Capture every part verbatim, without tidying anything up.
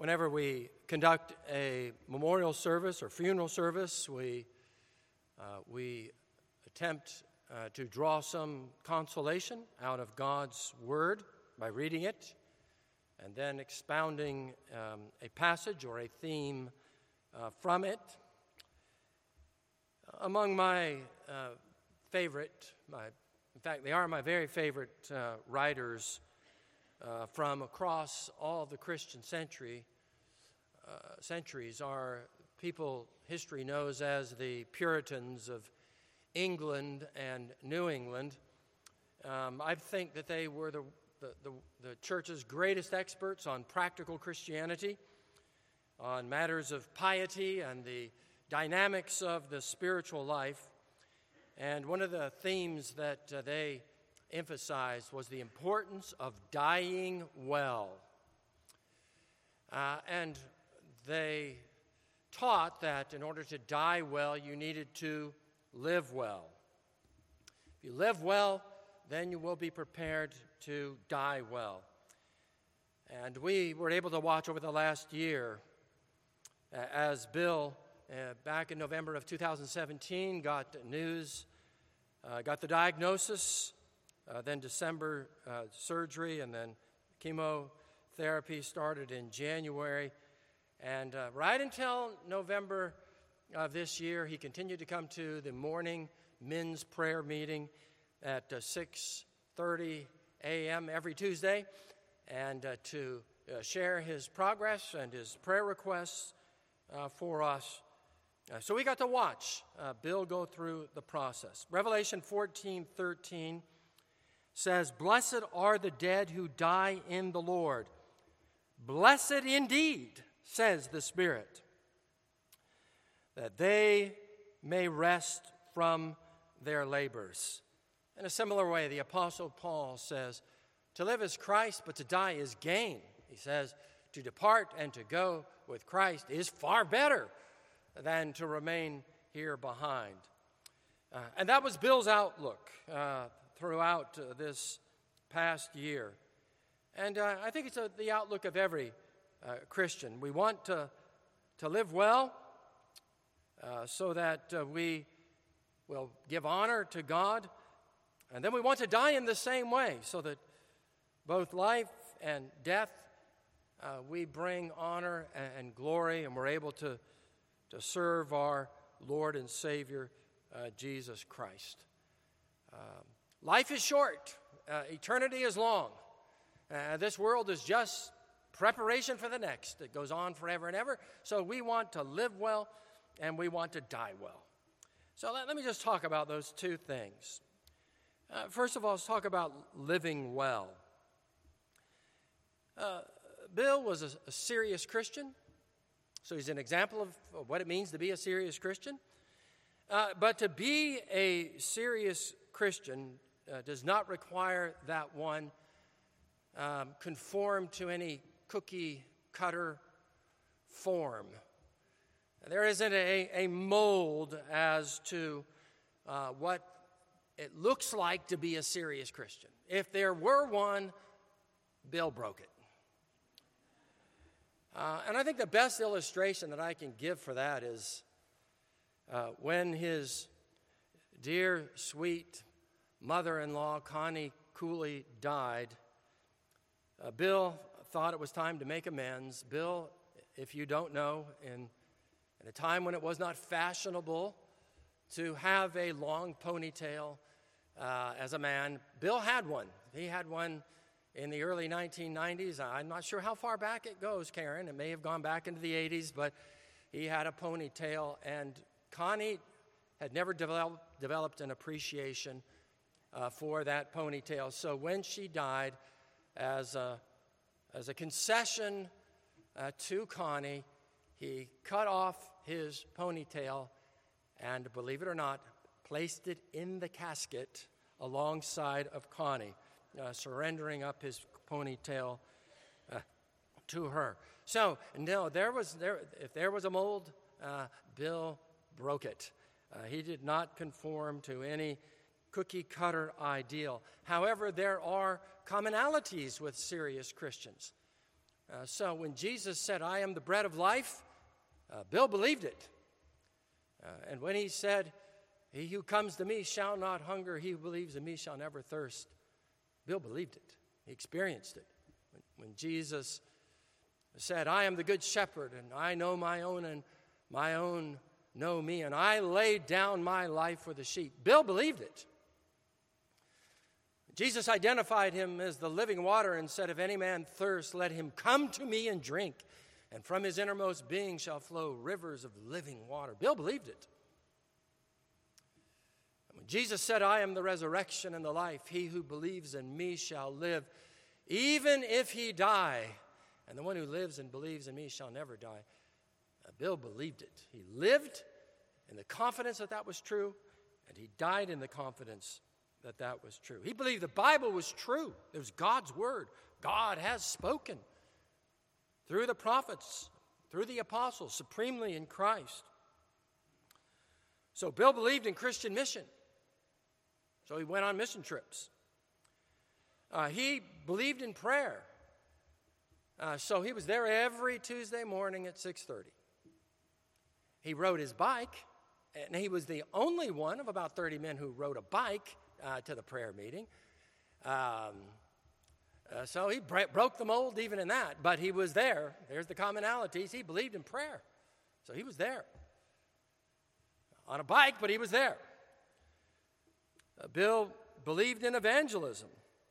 Whenever we conduct a memorial service or funeral service, we uh, we attempt uh, to draw some consolation out of God's Word by reading it and then expounding um, a passage or a theme uh, from it. Among my uh, favorite, my, in fact, they are my very favorite uh, writers uh, from across all of the Christian century, uh, centuries are people history knows as the Puritans of England and New England. Um, I think that they were the, the, the, the church's greatest experts on practical Christianity, on matters of piety and the dynamics of the spiritual life. And one of the themes that uh, they emphasized was the importance of dying well. Uh, and they taught that in order to die well, you needed to live well. If you live well, then you will be prepared to die well. And we were able to watch over the last year uh, as Bill, uh, back in November of two thousand seventeen, got news, uh, got the diagnosis, uh, then December uh, surgery, and then chemotherapy started in January. And uh, right until November of this year, he continued to come to the morning men's prayer meeting at uh, six thirty a.m. every Tuesday, and uh, to uh, share his progress and his prayer requests uh, for us. Uh, so we got to watch uh, Bill go through the process. Revelation fourteen thirteen says, "Blessed are the dead who die in the Lord. Blessed indeed, says the Spirit, that they may rest from their labors." In a similar way, the Apostle Paul says, to live is Christ, but to die is gain. He says, to depart and to go with Christ is far better than to remain here behind. Uh, and that was Bill's outlook uh, throughout uh, this past year. And uh, I think it's a, the outlook of every uh, Christian. We want to, to live well uh, so that uh, we will give honor to God. And then we want to die in the same way so that both life and death, uh, we bring honor and, and glory, and we're able to, to serve our Lord and Savior, uh, Jesus Christ. Um, life is short. Uh, eternity is long. Uh, this world is just preparation for the next. It goes on forever and ever. So we want to live well, and we want to die well. So let, let me just talk about those two things. Uh, first of all, let's talk about living well. Uh, Bill was a, a serious Christian, so he's an example of, of what it means to be a serious Christian. Uh, but to be a serious Christian uh, does not require that one um, conform to any cookie-cutter form. There isn't a, a mold as to uh, what it looks like to be a serious Christian. If there were one, Bill broke it. Uh, and I think the best illustration that I can give for that is uh, when his dear, sweet mother-in-law, Connie Cooley, died, uh, Bill thought it was time to make amends. Bill, if you don't know, in, in a time when it was not fashionable to have a long ponytail uh, as a man, Bill had one. He had one in the early nineteen nineties. I'm not sure how far back it goes, Karen. It may have gone back into the eighties, but he had a ponytail, and Connie had never developed, developed an appreciation uh, for that ponytail. So when she died, as a, as a concession uh, to Connie, he cut off his ponytail and, believe it or not, placed it in the casket alongside of Connie, uh, surrendering up his ponytail uh, to her. So, no, there was there. If there was a mold, uh, Bill broke it. Uh, he did not conform to any cookie-cutter ideal. However, there are commonalities with serious Christians. Uh, so when Jesus said, I am the bread of life, uh, Bill believed it. Uh, and when he said, he who comes to me shall not hunger, he who believes in me shall never thirst, Bill believed it. He experienced it. When, when Jesus said, I am the good shepherd, and I know my own, and my own know me, and I laid down my life for the sheep, Bill believed it. Jesus identified him as the living water and said, if any man thirst, let him come to me and drink, and from his innermost being shall flow rivers of living water. Bill believed it. And when Jesus said, I am the resurrection and the life, he who believes in me shall live, even if he die, and the one who lives and believes in me shall never die. Uh, Bill believed it. He lived in the confidence that that was true, and he died in the confidence that that was true. He believed the Bible was true. It was God's word. God has spoken through the prophets, through the apostles, supremely in Christ. So Bill believed in Christian mission. So he went on mission trips. Uh, he believed in prayer. Uh, so he was there every Tuesday morning at six thirty. He rode his bike, and he was the only one of about thirty men who rode a bike uh, to the prayer meeting. Um, uh, so he bra- broke the mold even in that, but he was there. There's the commonalities. He believed in prayer. So he was there. On a bike, but he was there. Uh, Bill believed in evangelism.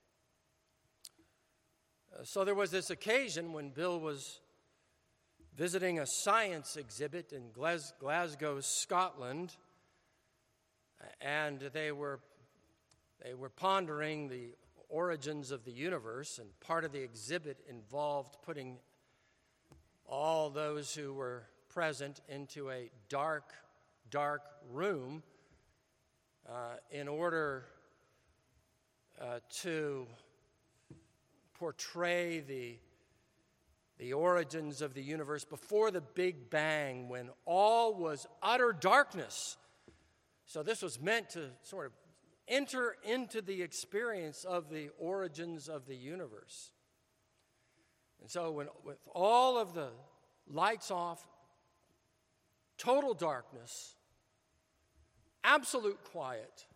Uh, so there was this occasion when Bill was visiting a science exhibit in Glas- Glasgow, Scotland, and they were they were pondering the origins of the universe, and part of the exhibit involved putting all those who were present into a dark, dark room uh, in order uh, to portray the the origins of the universe before the Big Bang, when all was utter darkness. So this was meant to sort of enter into the experience of the origins of the universe. And so when, with all of the lights off, total darkness, absolute quiet,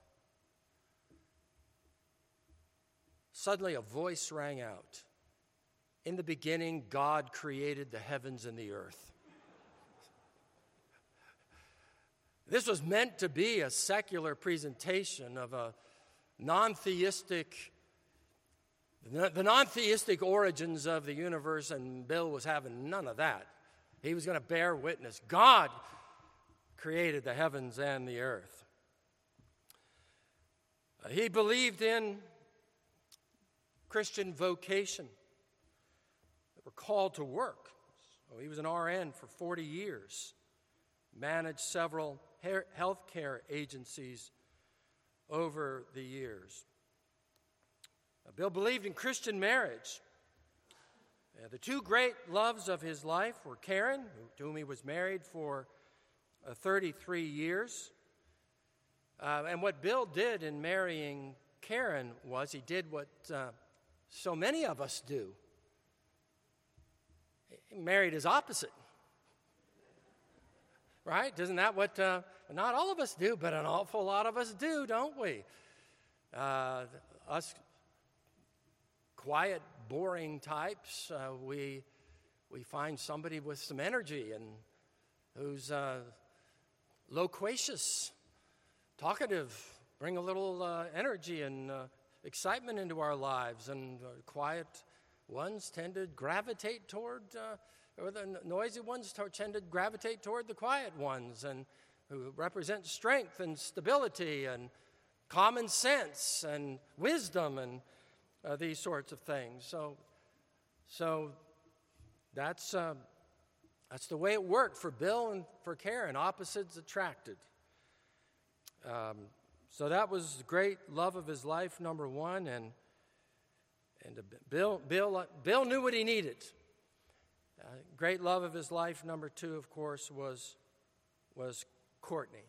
suddenly a voice rang out. In the beginning, God created the heavens and the earth. This was meant to be a secular presentation of a non-theistic, the non-theistic origins of the universe, and Bill was having none of that. He was going to bear witness. God created the heavens and the earth. Uh, he believed in Christian vocation. They were called to work. So he was an R N for forty years, managed several health care agencies over the years. Uh, Bill believed in Christian marriage. Uh, the two great loves of his life were Karen, to whom he was married for uh, thirty-three years. Uh, and what Bill did in marrying Karen was he did what uh, so many of us do. He married his opposite. Right? Isn't that what, uh, not all of us do, but an awful lot of us do, don't we? Uh, us quiet, boring types, uh, we we find somebody with some energy and who's uh, loquacious, talkative, bring a little uh, energy and uh, excitement into our lives, and uh, quiet ones tend to gravitate toward, uh, or the noisy ones tend to gravitate toward the quiet ones, and who represent strength and stability and common sense and wisdom and uh, these sorts of things. So, so that's uh, that's the way it worked for Bill and for Karen. Opposites attracted. Um, so that was the great love of his life, number one, and and Bill Bill Bill knew what he needed. Uh, great love of his life, number two, of course, was was Courtney.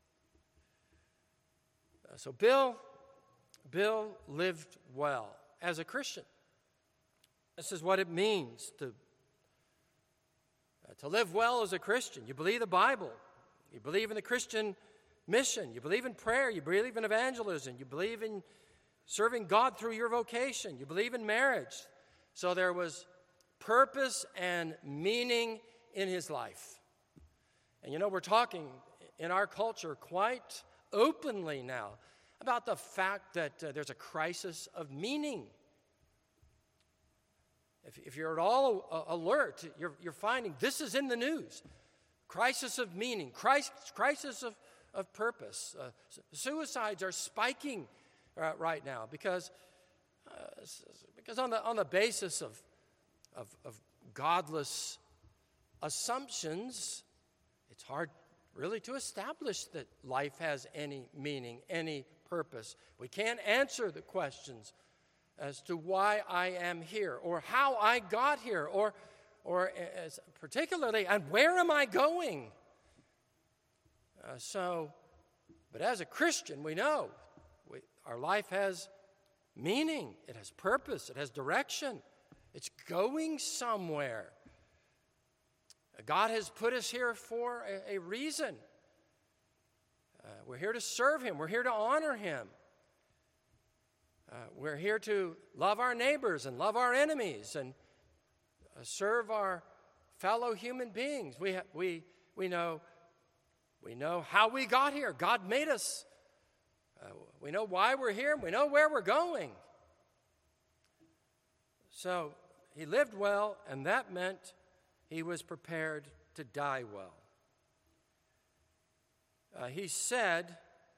Uh, so Bill Bill lived well as a Christian. This is what it means to, uh, to live well as a Christian. You believe the Bible. You believe in the Christian mission. You believe in prayer. You believe in evangelism. You believe in serving God through your vocation. You believe in marriage. So there was purpose and meaning in his life. And you know, we're talking in our culture quite openly now about the fact that uh, there's a crisis of meaning. If, if you're at all uh, alert, you're, you're finding this is in the news. Crisis of meaning, crisis, crisis of, of purpose. Uh, suicides are spiking uh, right now because, uh, because on the, on the basis of, of, of godless assumptions, it's hard really to establish that life has any meaning, any purpose. We can't answer the questions as to why I am here or how I got here or, or as particularly, and where am I going? Uh, so, but as a Christian, we know we, our life has meaning, it has purpose, it has direction, it's going somewhere. God has put us here for a, a reason. Uh, we're here to serve him. We're here to honor him. Uh, we're here to love our neighbors and love our enemies and uh, serve our fellow human beings. We, ha- we, we, know, we know how we got here. God made us. Uh, we know why we're here. We know where we're going. So he lived well, and that meant he was prepared to die well. Uh, he said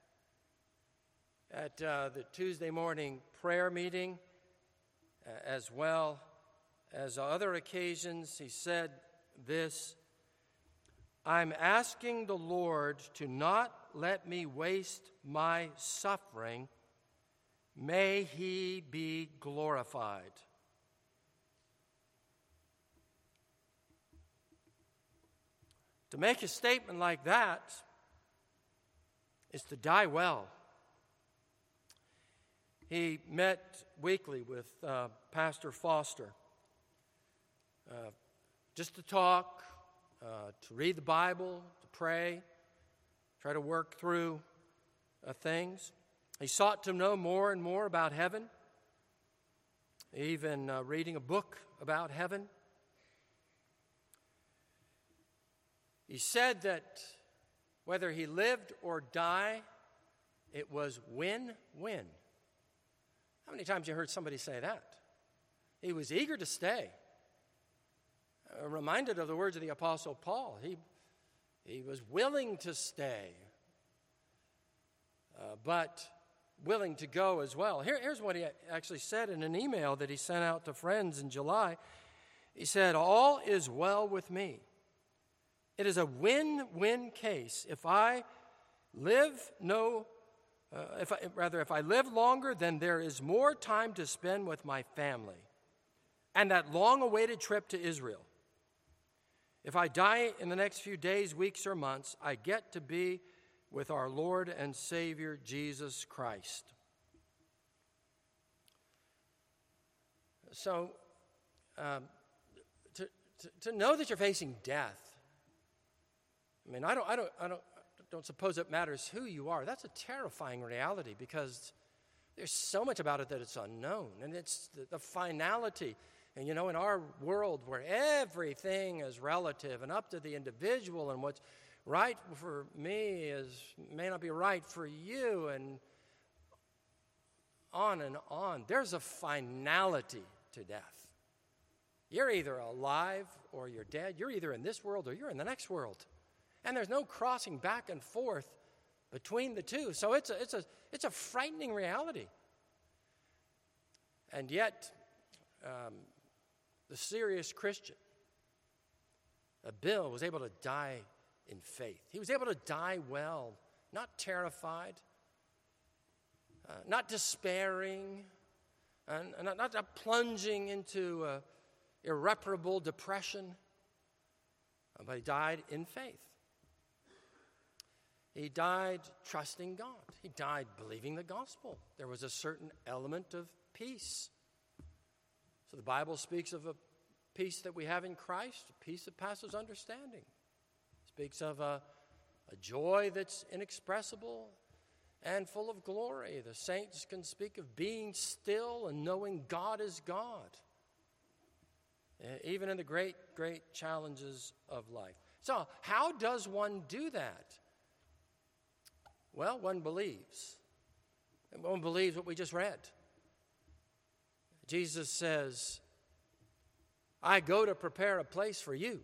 at uh, the Tuesday morning prayer meeting, uh, as well as other occasions, he said this: I'm asking the Lord to not let me waste my suffering. May he be glorified. To make a statement like that is to die well. He met weekly with uh, Pastor Foster uh, just to talk, uh, to read the Bible, to pray, try to work through uh, things. He sought to know more and more about heaven, even uh, reading a book about heaven. He said that whether he lived or died, it was win-win. How many times you heard somebody say that? He was eager to stay. Uh, reminded of the words of the Apostle Paul. He, he was willing to stay, uh, but willing to go as well. Here, here's what he actually said in an email that he sent out to friends in July. He said, "All is well with me. It is a win-win case. If I live no, uh, if I, rather, if I live longer, then there is more time to spend with my family and that long-awaited trip to Israel. If I die in the next few days, weeks, or months, I get to be with our Lord and Savior, Jesus Christ." So, um, to, to, to know that you're facing death, I mean, I don't, I don't, I don't, don't suppose it matters who you are. That's a terrifying reality because there's so much about it that it's unknown, and it's the, the finality. And you know, in our world where everything is relative and up to the individual, and what's right for me is may not be right for you, and on and on. There's a finality to death. You're either alive or you're dead. You're either in this world or you're in the next world. And there's no crossing back and forth between the two. So it's a, it's a, it's a frightening reality. And yet, um, the serious Christian, uh, Bill, was able to die in faith. He was able to die well, not terrified, uh, not despairing, and, and not, not plunging into uh, irreparable depression, uh, but he died in faith. He died trusting God. He died believing the gospel. There was a certain element of peace. So the Bible speaks of a peace that we have in Christ, a peace that passes understanding. It speaks of a, a joy that's inexpressible and full of glory. The saints can speak of being still and knowing God is God, even in the great, great challenges of life. So how does one do that? Well, one believes. And one believes what we just read. Jesus says, I go to prepare a place for you.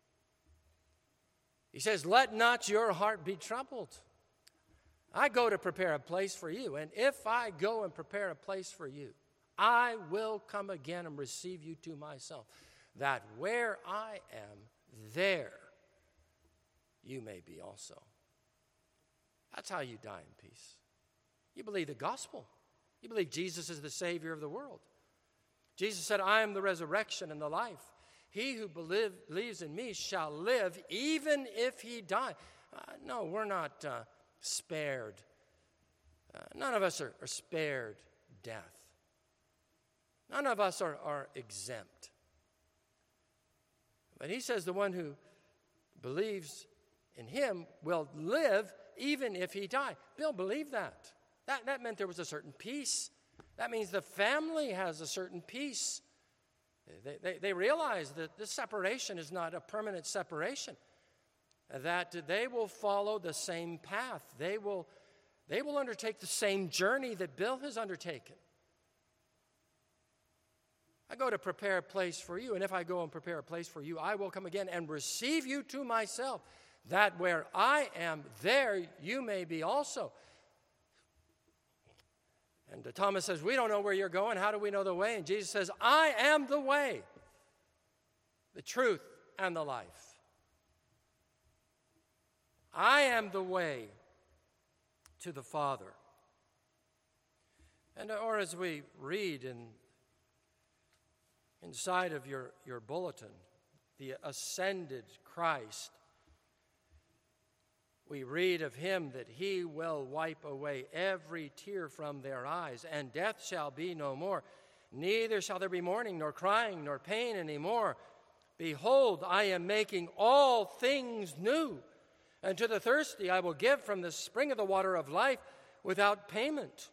He says, let not your heart be troubled. I go to prepare a place for you. And if I go and prepare a place for you, I will come again and receive you to myself, that where I am, there you may be also. That's how you die in peace. You believe the gospel. You believe Jesus is the Savior of the world. Jesus said, I am the resurrection and the life. He who believe, believes in me shall live even if he die. Uh, no, we're not uh, spared. Uh, none of us are, are spared death. None of us are, are exempt. But he says the one who believes in him will live even if he die. Bill believed that. That, that meant there was a certain peace. That means the family has a certain peace. They, they, they realize that this separation is not a permanent separation, that they will follow the same path. They will, they will undertake the same journey that Bill has undertaken. I go to prepare a place for you, and if I go and prepare a place for you, I will come again and receive you to myself, that where I am, there you may be also. And Thomas says, we don't know where you're going. How do we know the way? And Jesus says, I am the way, the truth, and the life. I am the way to the Father. And or as we read in inside of your, your bulletin, the ascended Christ, we read of him that he will wipe away every tear from their eyes, and death shall be no more. Neither shall there be mourning, nor crying, nor pain any more. Behold, I am making all things new. And to the thirsty I will give from the spring of the water of life without payment.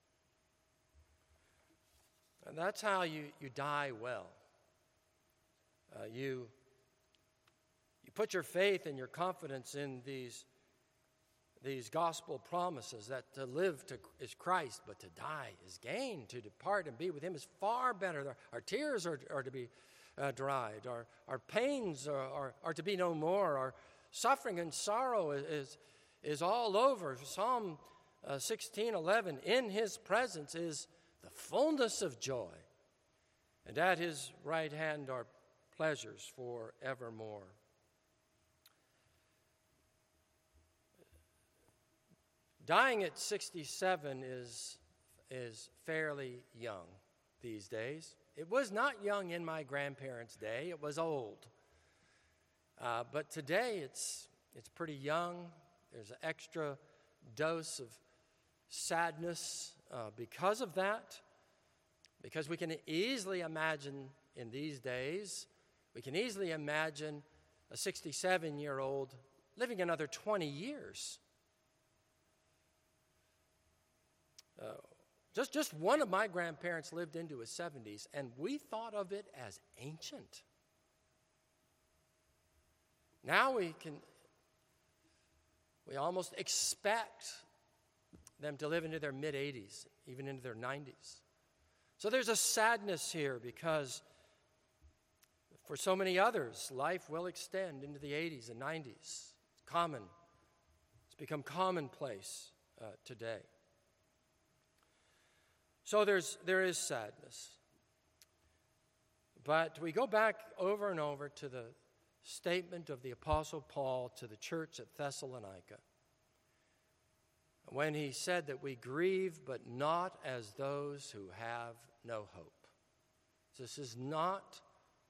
And that's how you, you die well. Uh, you, you put your faith and your confidence in these These gospel promises that to live to, is Christ, but to die is gain. To depart and be with him is far better. Our, our tears are, are to be uh, dried. Our, our pains are, are, are to be no more. Our suffering and sorrow is, is, is all over. Psalm uh, sixteen eleven, in his presence is the fullness of joy, and at his right hand are pleasures forevermore. Dying at sixty-seven is, is fairly young these days. It was not young in my grandparents' day. It was old. Uh, but today it's, it's pretty young. There's an extra dose of sadness uh, because of that, because we can easily imagine in these days, we can easily imagine a sixty-seven-year-old living another twenty years. Uh, just, just one of my grandparents lived into his seventies, and we thought of it as ancient. Now we can, we almost expect them to live into their mid-eighties, even into their nineties. So there's a sadness here because for so many others, life will extend into the eighties and nineties. It's common. It's become commonplace uh, today. So there's, there is sadness. But we go back over and over to the statement of the Apostle Paul to the church at Thessalonica, when he said that we grieve, but not as those who have no hope. This is not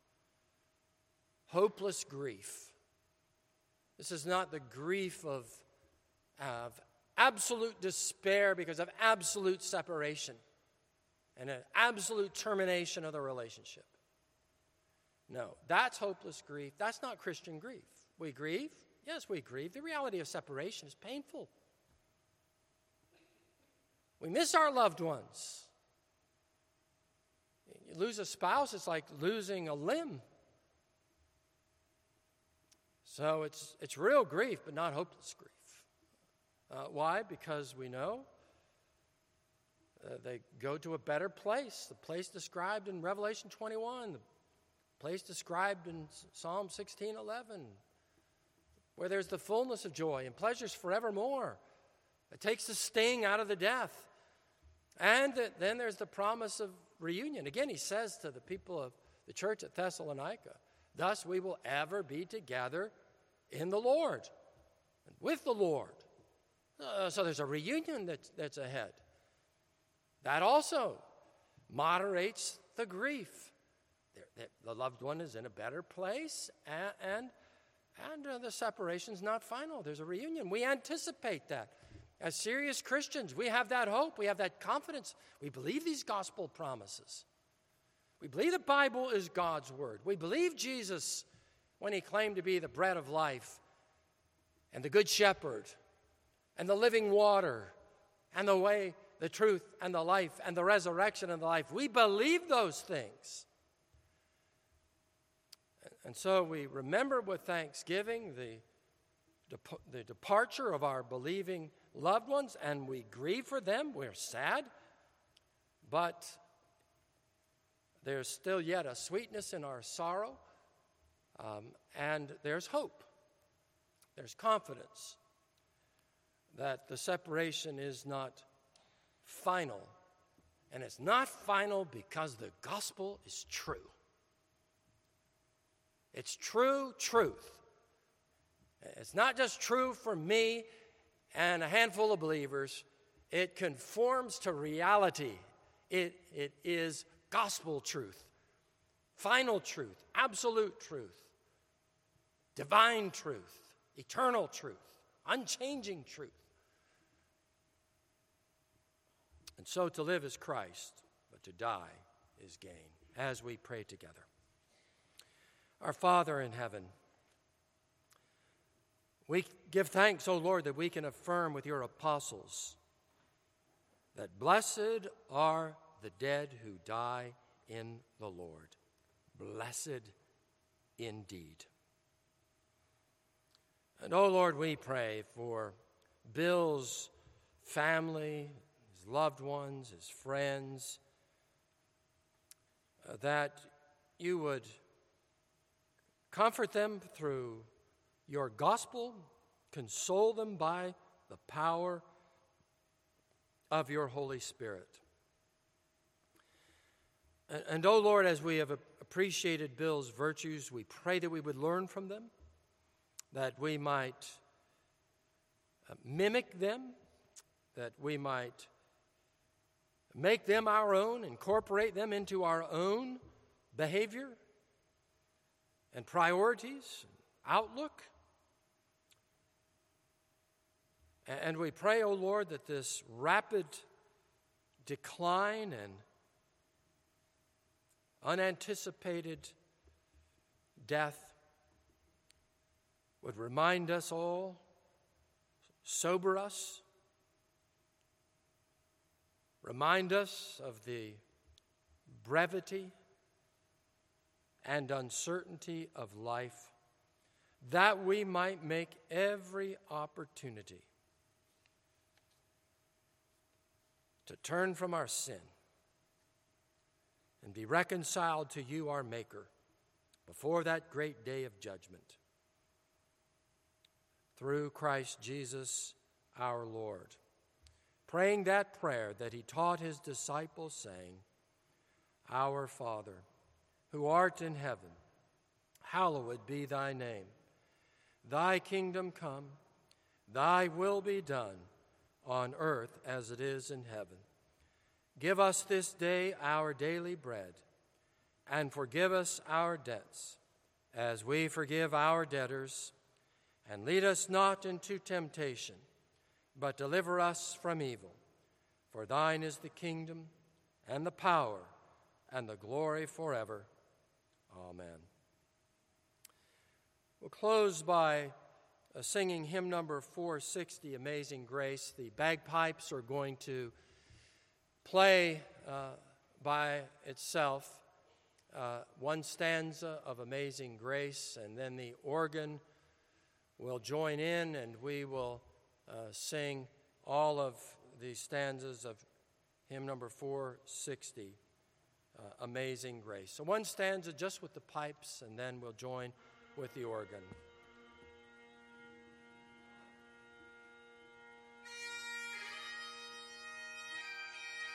hopeless grief. This is not the grief of, of absolute despair because of absolute separation and an absolute termination of the relationship. No, that's hopeless grief. That's not Christian grief. We grieve. Yes, we grieve. The reality of separation is painful. We miss our loved ones. You lose a spouse, it's like losing a limb. So it's it's real grief, but not hopeless grief. Uh, why? Because we know uh, they go to a better place, the place described in Revelation twenty-one, the place described in Psalm sixteen eleven, where there's the fullness of joy and pleasures forevermore. It takes the sting out of the death. And then there's the promise of reunion. Again, he says to the people of the church at Thessalonica, thus we will ever be together in the Lord and with the Lord. Uh, so there's a reunion that's, that's ahead. That also moderates the grief. The, the loved one is in a better place, and, and, and uh, the separation's not final. There's a reunion. We anticipate that. As serious Christians, we have that hope. We have that confidence. We believe these gospel promises. We believe the Bible is God's word. We believe Jesus when he claimed to be the bread of life and the good shepherd and the living water and the way, the truth, and the life and the resurrection and the life. We believe those things. And so we remember with thanksgiving the, the departure of our believing loved ones, and we grieve for them. We're sad, but there's still yet a sweetness in our sorrow, um, and there's hope. There's confidence that the separation is not final, and it's not final because the gospel is true. It's true truth. It's not just true for me and a handful of believers. It conforms to reality. It, it is gospel truth, final truth, absolute truth, divine truth, eternal truth, unchanging truth. And so to live is Christ, but to die is gain. As we pray together. Our Father in heaven, we give thanks, O Lord, that we can affirm with your apostles that blessed are the dead who die in the Lord. Blessed indeed. And, O Lord, we pray for Bill's family, his loved ones, his friends, uh, that you would comfort them through your gospel, console them by the power of your Holy Spirit. And, and oh Lord, as we have appreciated Bill's virtues, we pray that we would learn from them, that we might uh, mimic them, that we might make them our own, incorporate them into our own behavior and priorities, outlook. And we pray, O Lord, that this rapid decline and unanticipated death would remind us all, sober us, remind us of the brevity and uncertainty of life, that we might make every opportunity to turn from our sin and be reconciled to you, our Maker, before that great day of judgment. Through Christ Jesus our Lord. Praying that prayer that he taught his disciples, saying, Our Father, who art in heaven, hallowed be thy name. Thy kingdom come, thy will be done, on earth as it is in heaven. Give us this day our daily bread, and forgive us our debts, as we forgive our debtors. And lead us not into temptation, but deliver us from evil. For thine is the kingdom, and the power and the glory forever. Amen. We'll close by uh, singing hymn number four sixty, Amazing Grace. The bagpipes are going to play uh, by itself uh, one stanza of Amazing Grace, and then the organ will join in, and we will uh, sing all of the stanzas of hymn number four sixty, uh, Amazing Grace. So one stanza just with the pipes, and then we'll join with the organ.